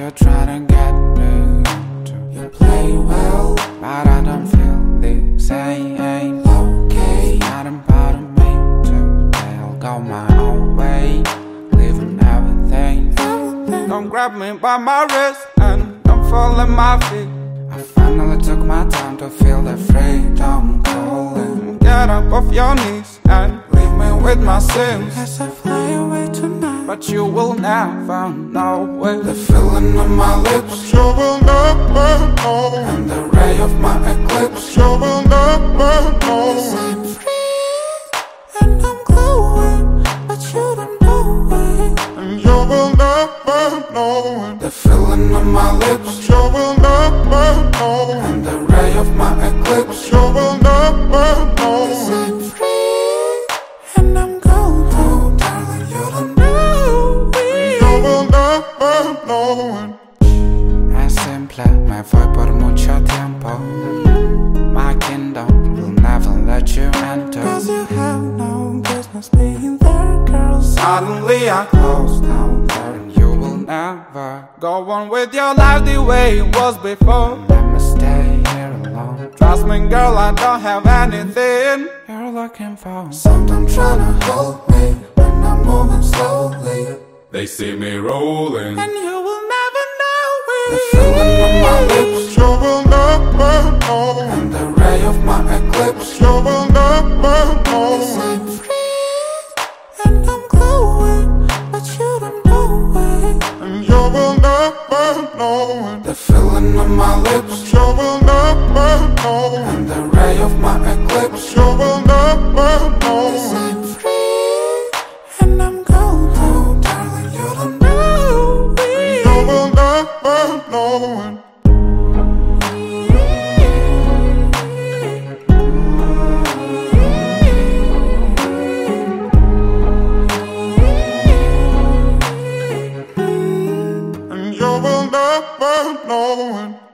you try to get me to. You play well, but I don't feel the same. okay. Nothing part of me today. I'll go my own way, leaving everything. Don't grab me by my wrist and don't fall at my feet. I finally took my time to feel the freedom calling. Get up off your knees and leave me with my sins. As I fly away tonight, But you will never know it. the feeling on my lips, You will never know. and the ray of my eclipse. You will never know. I'm free and I'm glowing, but you don't know it. And you will never know it. The feeling on my lips, You will never know. and the ray of my eclipse. You will never know. I'm free and I'm golden. Oh, darling, you don't know You it. will never know it. Es simple, me voy por mucho tiempo. My kingdom will never let you enter. Cause you have no business being there, girls. Suddenly I close down there, and you will never go on with your life the way it was before. Let me stay here alone. Trust me, girl, I don't have anything you're looking for. Something tryna hold me when I'm moving slowly. They see me rolling. And you will never know The it. feeling on my lips, You will never know. and the ray of my eclipse. You will never know. I'm free and I'm glowing, but you don't know it. And you will never know it. The feeling on my lips, You will never know. and the ray of my eclipse. You will never know. I'm free and I'm golden. Oh, darling, you don't know it. You will never know it. And you will never know it.